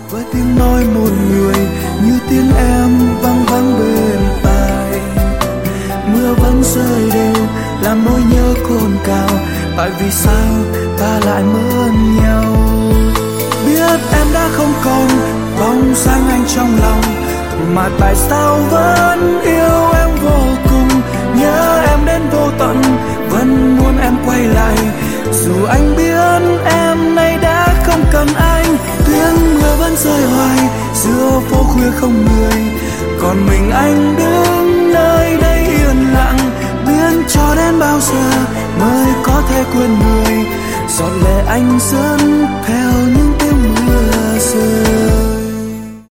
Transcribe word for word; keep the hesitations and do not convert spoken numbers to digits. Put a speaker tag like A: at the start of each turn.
A: với tiếng nói một người như tiếng em vang vang bên tai. Mưa vẫn rơi đều làm nỗi nhớ cồn cào, tại vì sao ta lại mất nhau. Biết em đã không còn bóng sáng anh trong lòng, mà tại sao vẫn yêu em vô cùng. Nhớ em đến vô tận, vẫn muốn em quay lại, dù anh biết em nay đã không cần anh. Tiếng mưa vẫn rơi hoài giữa phố khuya không người, còn mình anh đứng nơi đây yên lặng. Biết cho đến bao giờ mới có thể quên người, giọt lệ anh dẫn theo